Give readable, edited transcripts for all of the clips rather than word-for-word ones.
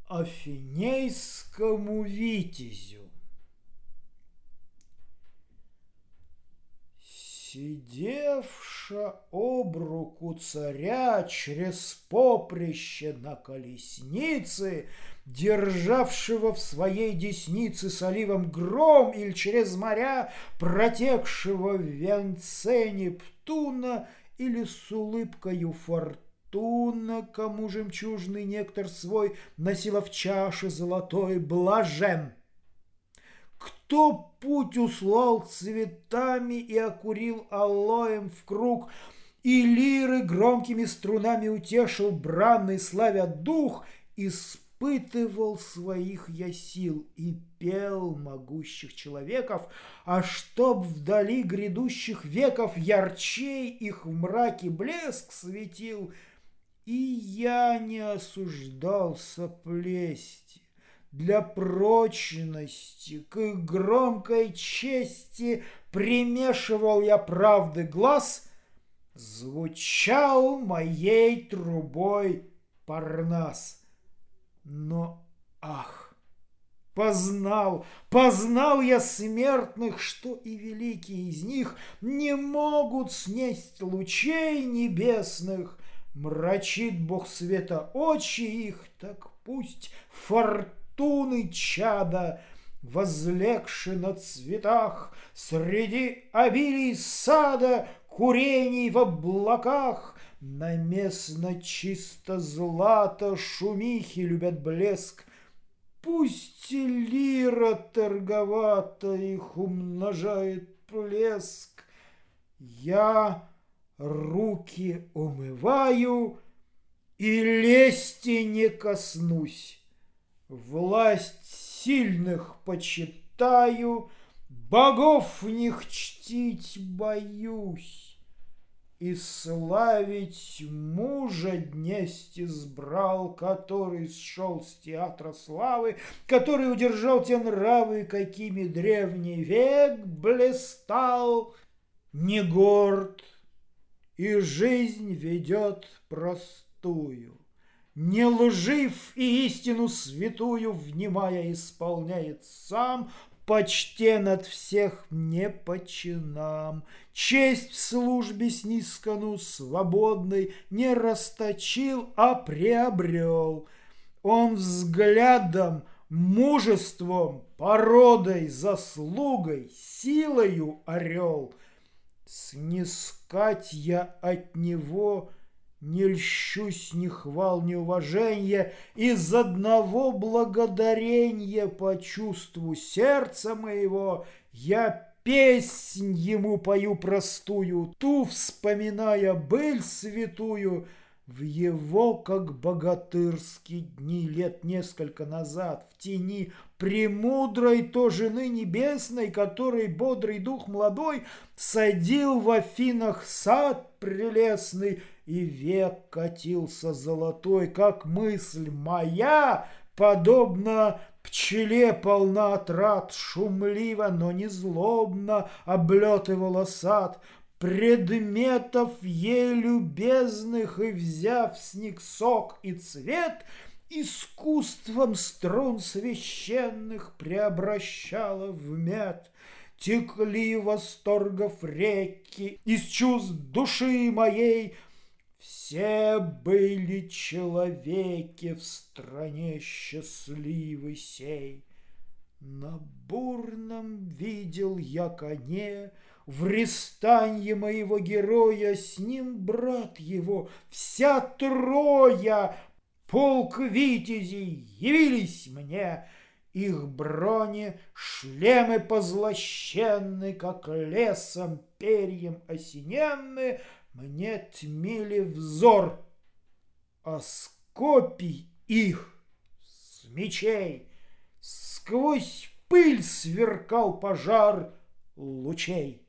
Афинейскому витязю. Сидевша об руку царя через поприще на колеснице, державшего в своей деснице с оливом гром, или через моря, протекшего в венце Нептуна, или с улыбкою фортуна, кому жемчужный нектар свой носила в чаше золотой, блажен. Кто путь услал цветами и окурил алоем в круг, и лиры громкими струнами утешил бранный славя дух, испытывал своих я сил и пел могущих человеков, а чтоб вдали грядущих веков ярчей их в мраке блеск светил, и я не осуждался плести. Для прочности к громкой чести примешивал я правды глаз, звучал моей трубой Парнас. Но, ах, познал я смертных, что и великие из них не могут снесть лучей небесных. Мрачит Бог света очи их, так пусть фортуны чада, возлегши на цветах, среди обилий сада, курений в облаках, наместно чисто злато шумихи любят блеск. Пусть лира торговата их умножает плеск. Я руки умываю и лести не коснусь. Власть сильных почитаю, богов в них чтить боюсь. И славить мужа днесть избрал, который сшел с театра славы, который удержал те нравы, какими древний век блистал. Не горд и жизнь ведет простую, не лжив и истину святую, внимая, исполняет сам, почтен от всех не по чинам, честь в службе снискану свободной не расточил, а приобрел. Он взглядом, мужеством, породой, заслугой, силою орел. Снискать я от него не льщусь ни хвал, ни уважения, из одного благодарения по чувству сердца моего я песнь ему пою простую, ту, вспоминая быль святую, в его, как богатырские дни лет несколько назад, в тени премудрой то жены небесной, которой бодрый дух молодой садил в Афинах сад прелестный, и век катился золотой, как мысль моя, подобно пчеле полна отрад, шумливо, но не злобно облетывала сад, предметов ей любезных, и, взяв с них сок и цвет, искусством струн священных преобращала в мед. Текли восторгов реки из чувств души моей. Все были человеки в стране счастливой сей. На бурном видел я коне, в рестанье моего героя, с ним брат его, вся троя, полк витязей явились мне. Их брони, шлемы позлощенны, как лесом перьем осененны, мне тмили взор, а с копий их, с мечей, сквозь пыль сверкал пожар лучей.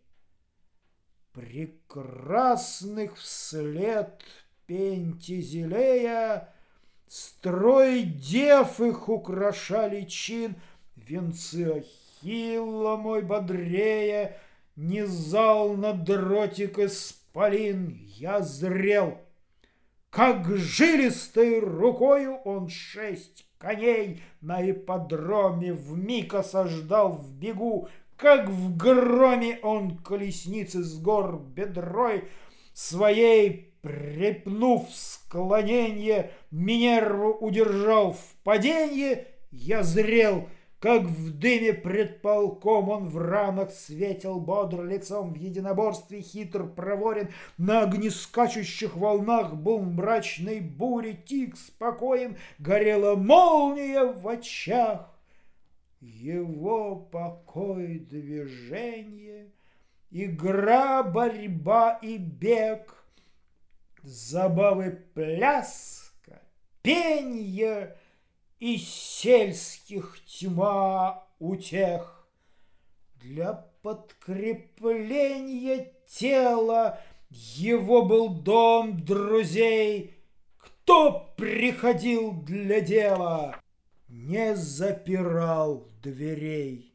Прекрасных вслед Пентизилея строй дев их украшали чин, венцы Ахилла мой бодрее низал на дротик исполин. Я зрел, как жилистой рукою он 6 коней на ипподроме вмиг осаждал в бегу, как в громе он колесницы с гор бедрой своей, припнув склоненье, Минерву удержал в паденье. Я зрел, как в дыме пред полком он в ранах светил бодр лицом, в единоборстве хитр проворен, на огнескачущих волнах был в мрачной буре тих спокоен, горела молния в очах. Его покой, движение, игра, борьба и бег, забавы, пляска, пенье и сельских тьма утех. Для подкрепления тела его был дом друзей. Кто приходил для дела, не запирал дверей.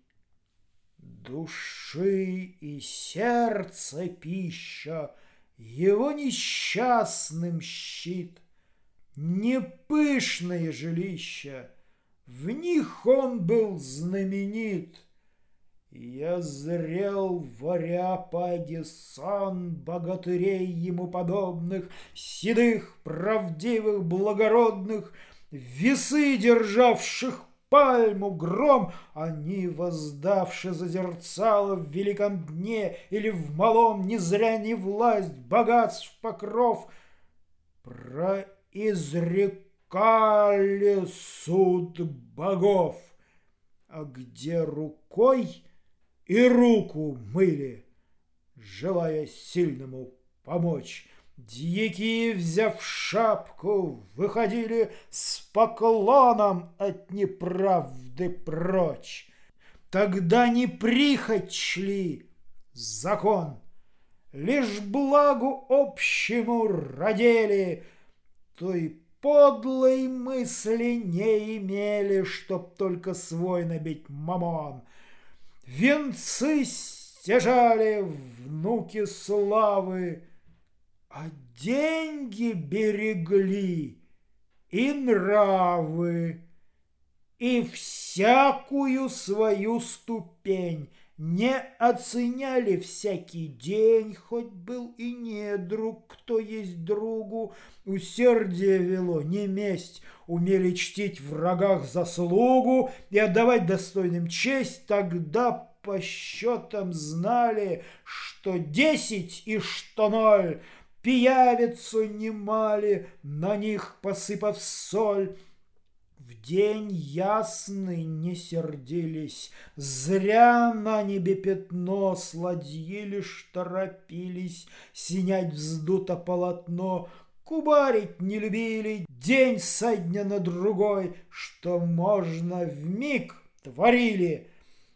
Души и сердца пища, его несчастным щит, не пышные жилища, в них он был знаменит. Я зрел в Ареопаге сан богатырей ему подобных, седых, правдивых, благородных, весы, державших пальму, гром, они, воздавши зазерцало в великом дне или в малом, не зря не власть, богатств покров, произрекали суд богов, а где рукой и руку мыли, желая сильному помочь. Дьяки, взяв шапку, выходили с поклоном от неправды прочь. Тогда не прихоть шли, закон, лишь благу общему родили, той подлой мысли не имели, чтоб только свой набить мамон. Венцы стяжали внуки славы, а деньги берегли и нравы, и всякую свою ступень, не оценяли всякий день, хоть был и не друг, кто есть другу, усердие вело, не месть, умели чтить в врагах заслугу и отдавать достойным честь. Тогда по счетам знали, что 10 и что 0, пиявицу немали, на них посыпав соль. В день ясный не сердились, зря на небе пятно, с ладьи лишь торопились синять вздуто полотно, кубарить не любили день со дня на другой, что можно вмиг творили,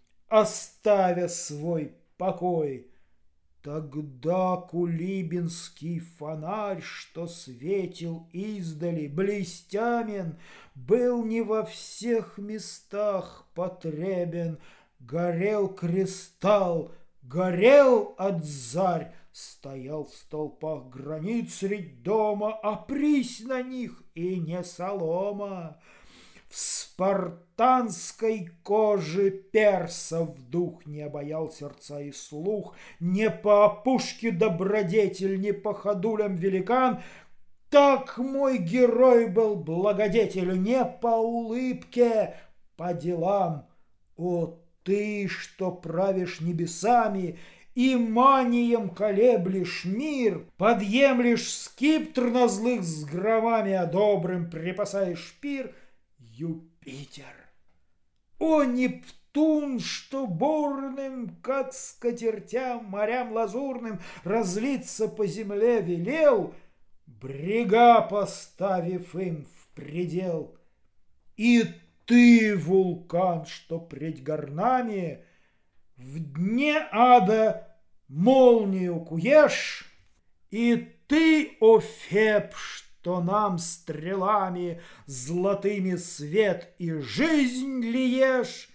оставя свой покой. Тогда кулибинский фонарь, что светил издали, блестямен, был не во всех местах потребен. Горел кристалл, горел от зарь, стоял в столпах границ средь дома, а прись на них и не солома. В спартанской коже персов дух не обаял сердца и слух, не по опушке добродетель, не по ходулям великан. Так мой герой был благодетель, не по улыбке, по делам. О, ты, что правишь небесами и манием колеблешь мир, подъемлешь скиптр на злых с громами, а добрым припасаешь пир, Юпитер! О, Нептун, что бурным, как скатертям, морям лазурным разлиться по земле велел, брега поставив им в предел. И ты, вулкан, что пред горнами в дне ада молнию куешь, и ты, о Феб, что нам стрелами золотыми свет и жизнь лиешь,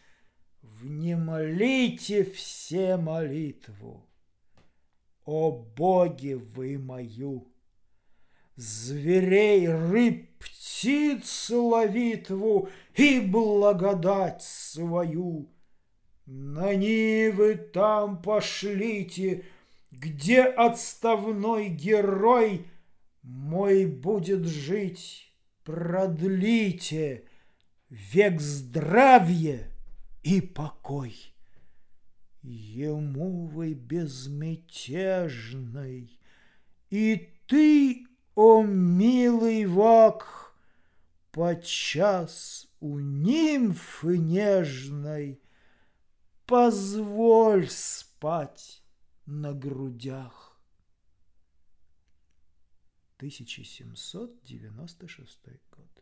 внемолите все молитву, о боги вы мою. зверей, рыб, птиц ловитву и благодать свою. На Нивы там пошлите, где отставной герой мой будет жить, продлите век здравия и покой. Ему вы безмятежный, и ты, о милый вак, подчас у нимфы нежной позволь спать на грудях. 1796 год.